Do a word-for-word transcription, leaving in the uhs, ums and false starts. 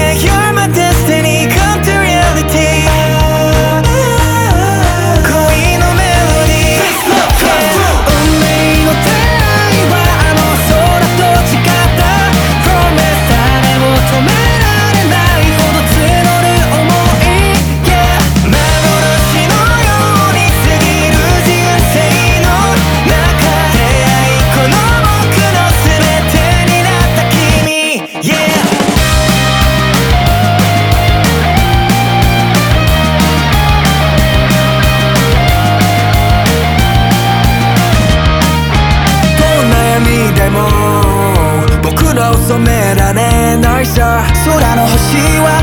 Yeah, you're my destiny come to reality. 恋のメロディー、運命の出会いはあの空と違った Promise 誰も止められないほど募る想い、yeah、 幻のように過ぎる人生の中、出会いこの僕の全てになった君、yeah。でも僕らを染められないさ、空の星は